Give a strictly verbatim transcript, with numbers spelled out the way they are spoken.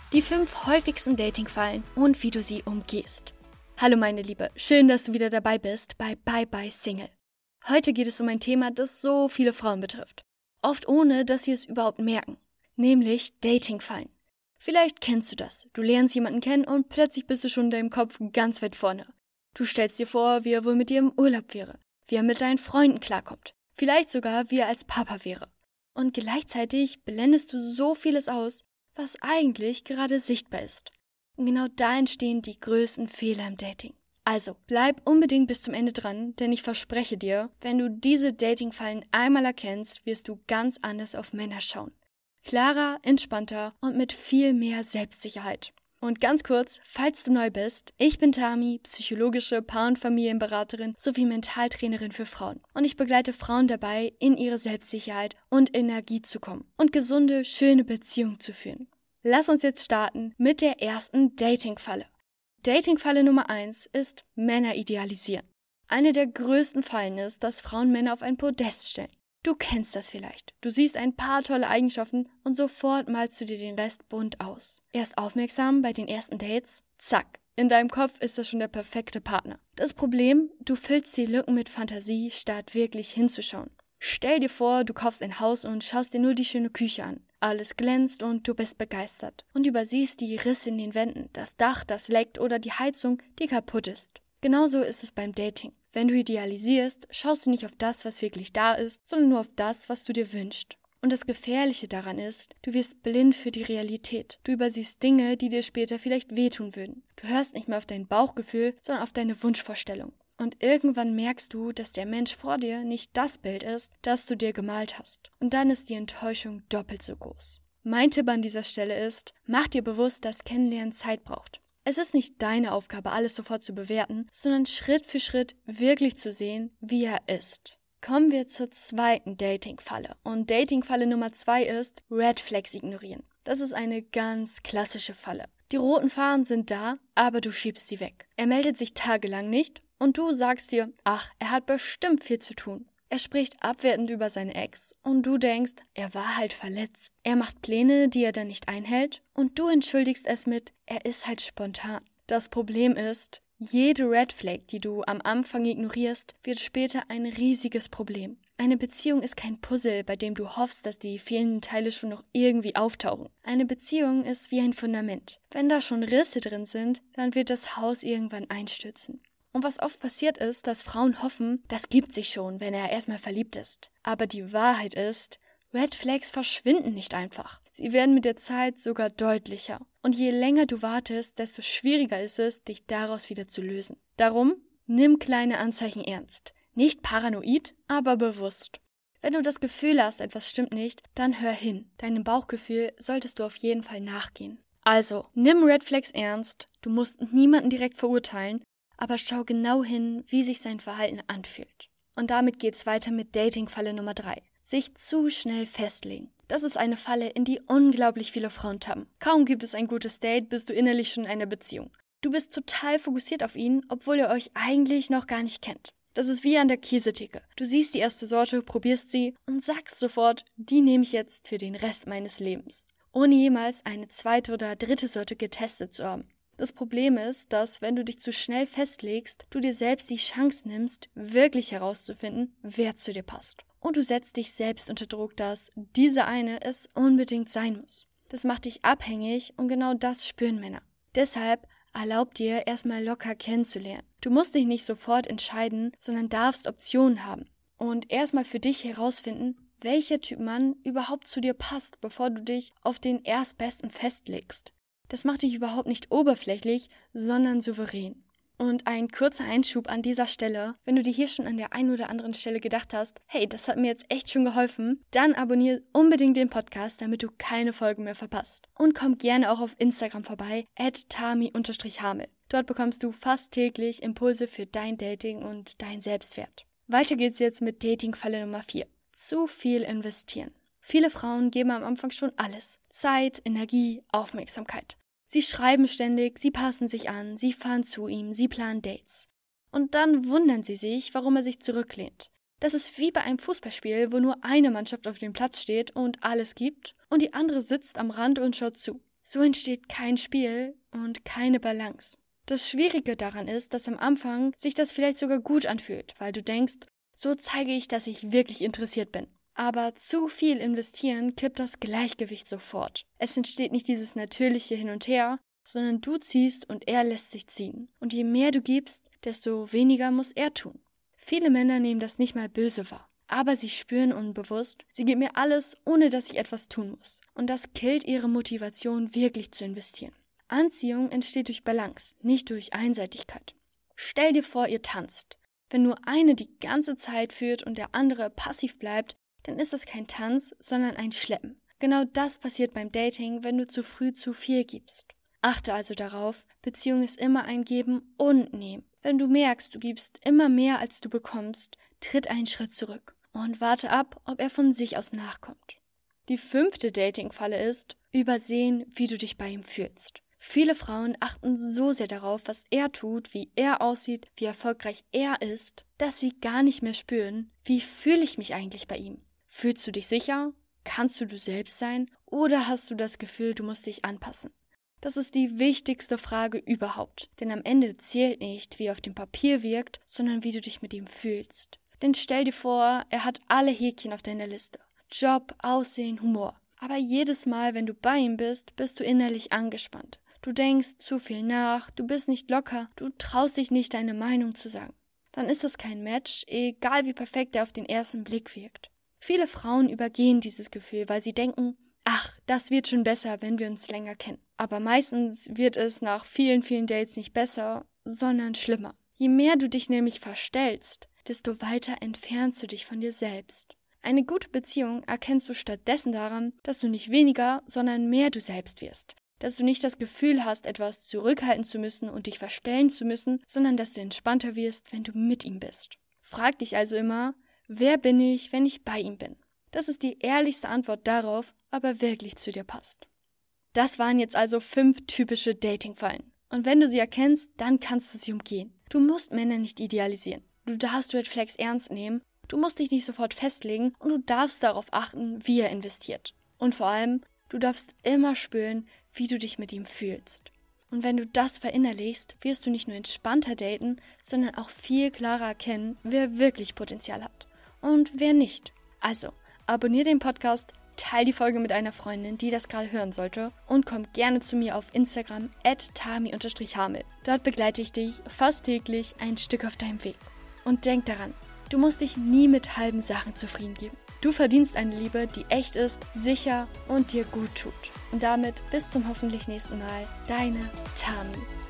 Die fünf häufigsten Datingfallen und wie du sie umgehst. Hallo meine Liebe, schön, dass du wieder dabei bist bei Bye Bye Single. Heute geht es um ein Thema, das so viele Frauen betrifft. Oft ohne, dass sie es überhaupt merken. Nämlich Datingfallen. Vielleicht kennst du das. Du lernst jemanden kennen und plötzlich bist du schon in deinem Kopf ganz weit vorne. Du stellst dir vor, wie er wohl mit dir im Urlaub wäre, wie er mit deinen Freunden klarkommt. Vielleicht sogar, wie er als Papa wäre. Und gleichzeitig blendest du so vieles aus, was eigentlich gerade sichtbar ist. Und genau da entstehen die größten Fehler im Dating. Also, bleib unbedingt bis zum Ende dran, denn ich verspreche dir, wenn du diese Datingfallen einmal erkennst, wirst du ganz anders auf Männer schauen. Klarer, entspannter und mit viel mehr Selbstsicherheit. Und ganz kurz, falls du neu bist, ich bin Tami, psychologische Paar- und Familienberaterin sowie Mentaltrainerin für Frauen. Und ich begleite Frauen dabei, in ihre Selbstsicherheit und Energie zu kommen und gesunde, schöne Beziehungen zu führen. Lass uns jetzt starten mit der ersten Datingfalle. Datingfalle Nummer eins ist Männer idealisieren. Eine der größten Fallen ist, dass Frauen Männer auf ein Podest stellen. Du kennst das vielleicht. Du siehst ein paar tolle Eigenschaften und sofort malst du dir den Rest bunt aus. Erst aufmerksam bei den ersten Dates, zack. In deinem Kopf ist das schon der perfekte Partner. Das Problem, du füllst die Lücken mit Fantasie, statt wirklich hinzuschauen. Stell dir vor, du kaufst ein Haus und schaust dir nur die schöne Küche an. Alles glänzt und du bist begeistert. Und übersiehst die Risse in den Wänden, das Dach, das leckt oder die Heizung, die kaputt ist. Genauso ist es beim Dating. Wenn du idealisierst, schaust du nicht auf das, was wirklich da ist, sondern nur auf das, was du dir wünschst. Und das Gefährliche daran ist, du wirst blind für die Realität. Du übersiehst Dinge, die dir später vielleicht wehtun würden. Du hörst nicht mehr auf dein Bauchgefühl, sondern auf deine Wunschvorstellung. Und irgendwann merkst du, dass der Mensch vor dir nicht das Bild ist, das du dir gemalt hast. Und dann ist die Enttäuschung doppelt so groß. Mein Tipp an dieser Stelle ist, mach dir bewusst, dass Kennenlernen Zeit braucht. Es ist nicht deine Aufgabe, alles sofort zu bewerten, sondern Schritt für Schritt wirklich zu sehen, wie er ist. Kommen wir zur zweiten Datingfalle. Und Datingfalle Nummer zwei ist Red Flags ignorieren. Das ist eine ganz klassische Falle. Die roten Fahnen sind da, aber du schiebst sie weg. Er meldet sich tagelang nicht und du sagst dir, ach, er hat bestimmt viel zu tun. Er spricht abwertend über seine Ex und du denkst, er war halt verletzt. Er macht Pläne, die er dann nicht einhält und du entschuldigst es mit, er ist halt spontan. Das Problem ist, jede Red Flag, die du am Anfang ignorierst, wird später ein riesiges Problem. Eine Beziehung ist kein Puzzle, bei dem du hoffst, dass die fehlenden Teile schon noch irgendwie auftauchen. Eine Beziehung ist wie ein Fundament. Wenn da schon Risse drin sind, dann wird das Haus irgendwann einstürzen. Und was oft passiert ist, dass Frauen hoffen, das gibt sich schon, wenn er erstmal verliebt ist. Aber die Wahrheit ist, Red Flags verschwinden nicht einfach. Sie werden mit der Zeit sogar deutlicher. Und je länger du wartest, desto schwieriger ist es, dich daraus wieder zu lösen. Darum, nimm kleine Anzeichen ernst. Nicht paranoid, aber bewusst. Wenn du das Gefühl hast, etwas stimmt nicht, dann hör hin. Deinem Bauchgefühl solltest du auf jeden Fall nachgehen. Also, nimm Red Flags ernst. Du musst niemanden direkt verurteilen, aber schau genau hin, wie sich sein Verhalten anfühlt. Und damit geht's weiter mit Datingfalle Nummer drei. Sich zu schnell festlegen. Das ist eine Falle, in die unglaublich viele Frauen tappen. Kaum gibt es ein gutes Date, bist du innerlich schon in einer Beziehung. Du bist total fokussiert auf ihn, obwohl ihr euch eigentlich noch gar nicht kennt. Das ist wie an der Käsetheke. Du siehst die erste Sorte, probierst sie und sagst sofort, die nehme ich jetzt für den Rest meines Lebens. Ohne jemals eine zweite oder dritte Sorte getestet zu haben. Das Problem ist, dass, wenn du dich zu schnell festlegst, du dir selbst die Chance nimmst, wirklich herauszufinden, wer zu dir passt. Und du setzt dich selbst unter Druck, dass dieser eine es unbedingt sein muss. Das macht dich abhängig und genau das spüren Männer. Deshalb erlaub dir, erstmal locker kennenzulernen. Du musst dich nicht sofort entscheiden, sondern darfst Optionen haben. Und erstmal für dich herausfinden, welcher Typ Mann überhaupt zu dir passt, bevor du dich auf den Erstbesten festlegst. Das macht dich überhaupt nicht oberflächlich, sondern souverän. Und ein kurzer Einschub an dieser Stelle, wenn du dir hier schon an der einen oder anderen Stelle gedacht hast, hey, das hat mir jetzt echt schon geholfen, dann abonniere unbedingt den Podcast, damit du keine Folgen mehr verpasst. Und komm gerne auch auf Instagram vorbei, at tami hamel. Dort bekommst du fast täglich Impulse für dein Dating und dein Selbstwert. Weiter geht's jetzt mit Datingfalle Nummer vier. Zu viel investieren. Viele Frauen geben am Anfang schon alles. Zeit, Energie, Aufmerksamkeit. Sie schreiben ständig, sie passen sich an, sie fahren zu ihm, sie planen Dates. Und dann wundern sie sich, warum er sich zurücklehnt. Das ist wie bei einem Fußballspiel, wo nur eine Mannschaft auf dem Platz steht und alles gibt und die andere sitzt am Rand und schaut zu. So entsteht kein Spiel und keine Balance. Das Schwierige daran ist, dass am Anfang sich das vielleicht sogar gut anfühlt, weil du denkst, so zeige ich, dass ich wirklich interessiert bin. Aber zu viel investieren kippt das Gleichgewicht sofort. Es entsteht nicht dieses natürliche Hin und Her, sondern du ziehst und er lässt sich ziehen. Und je mehr du gibst, desto weniger muss er tun. Viele Männer nehmen das nicht mal böse wahr. Aber sie spüren unbewusst, sie gibt mir alles, ohne dass ich etwas tun muss. Und das killt ihre Motivation, wirklich zu investieren. Anziehung entsteht durch Balance, nicht durch Einseitigkeit. Stell dir vor, ihr tanzt. Wenn nur eine die ganze Zeit führt und der andere passiv bleibt, dann ist das kein Tanz, sondern ein Schleppen. Genau das passiert beim Dating, wenn du zu früh zu viel gibst. Achte also darauf, Beziehung ist immer ein Geben und Nehmen. Wenn du merkst, du gibst immer mehr, als du bekommst, tritt einen Schritt zurück und warte ab, ob er von sich aus nachkommt. Die fünfte Dating-Falle ist, übersehen, wie du dich bei ihm fühlst. Viele Frauen achten so sehr darauf, was er tut, wie er aussieht, wie erfolgreich er ist, dass sie gar nicht mehr spüren, wie fühle ich mich eigentlich bei ihm. Fühlst du dich sicher? Kannst du du selbst sein? Oder hast du das Gefühl, du musst dich anpassen? Das ist die wichtigste Frage überhaupt, denn am Ende zählt nicht, wie er auf dem Papier wirkt, sondern wie du dich mit ihm fühlst. Denn stell dir vor, er hat alle Häkchen auf deiner Liste. Job, Aussehen, Humor. Aber jedes Mal, wenn du bei ihm bist, bist du innerlich angespannt. Du denkst zu viel nach, du bist nicht locker, du traust dich nicht, deine Meinung zu sagen. Dann ist das kein Match, egal wie perfekt er auf den ersten Blick wirkt. Viele Frauen übergehen dieses Gefühl, weil sie denken, ach, das wird schon besser, wenn wir uns länger kennen. Aber meistens wird es nach vielen, vielen Dates nicht besser, sondern schlimmer. Je mehr du dich nämlich verstellst, desto weiter entfernst du dich von dir selbst. Eine gute Beziehung erkennst du stattdessen daran, dass du nicht weniger, sondern mehr du selbst wirst. Dass du nicht das Gefühl hast, etwas zurückhalten zu müssen und dich verstellen zu müssen, sondern dass du entspannter wirst, wenn du mit ihm bist. Frag dich also immer, wer bin ich, wenn ich bei ihm bin? Das ist die ehrlichste Antwort darauf, ob er wirklich zu dir passt. Das waren jetzt also fünf typische Dating-Fallen. Und wenn du sie erkennst, dann kannst du sie umgehen. Du musst Männer nicht idealisieren. Du darfst Red Flags ernst nehmen, du musst dich nicht sofort festlegen und du darfst darauf achten, wie er investiert. Und vor allem, du darfst immer spüren, wie du dich mit ihm fühlst. Und wenn du das verinnerlichst, wirst du nicht nur entspannter daten, sondern auch viel klarer erkennen, wer wirklich Potenzial hat und wer nicht. Also, abonniere den Podcast, teile die Folge mit einer Freundin, die das gerade hören sollte und komm gerne zu mir auf Instagram at tami hamel. Dort begleite ich dich fast täglich ein Stück auf deinem Weg. Und denk daran, du musst dich nie mit halben Sachen zufrieden geben. Du verdienst eine Liebe, die echt ist, sicher und dir gut tut. Und damit bis zum hoffentlich nächsten Mal, deine Tami.